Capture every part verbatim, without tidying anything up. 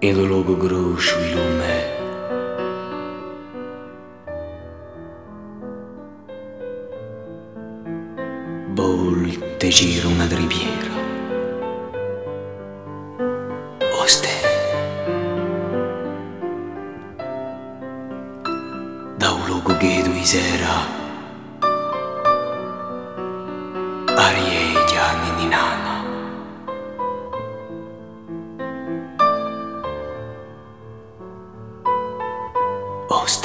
in lo luogo groscio il lume. Volte gira una riviera. Oste. Da un luogo che tu sera. Arieglia ninninana. Oste.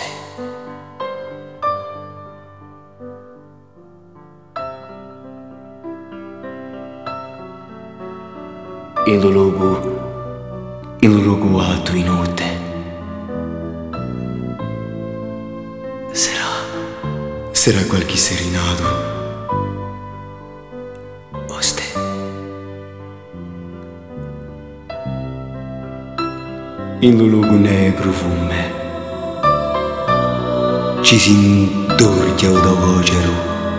In lo luogo, in lo luogo alto in notte. Sarà, sarà qualche serenato. Oste. In lo luogo negro fume. Ci si indorgia da vocero.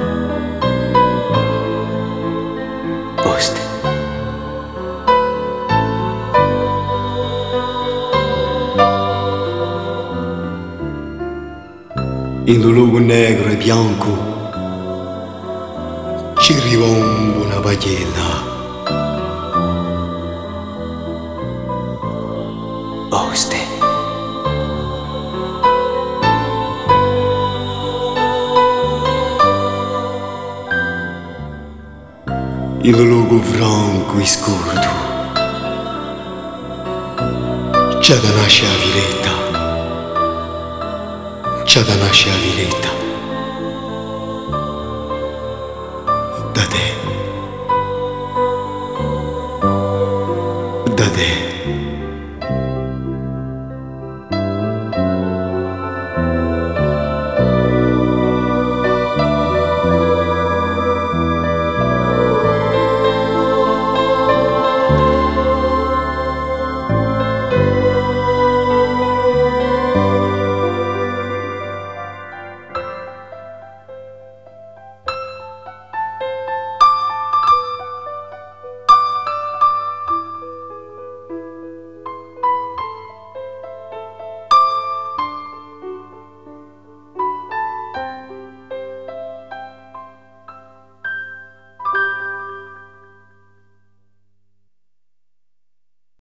Oste. In un luogo negro e bianco ci rivombo una pagliella. Oste. In un luogo franco e scurto c'è da nascere la viletta. C'è da nascere la viletta da te.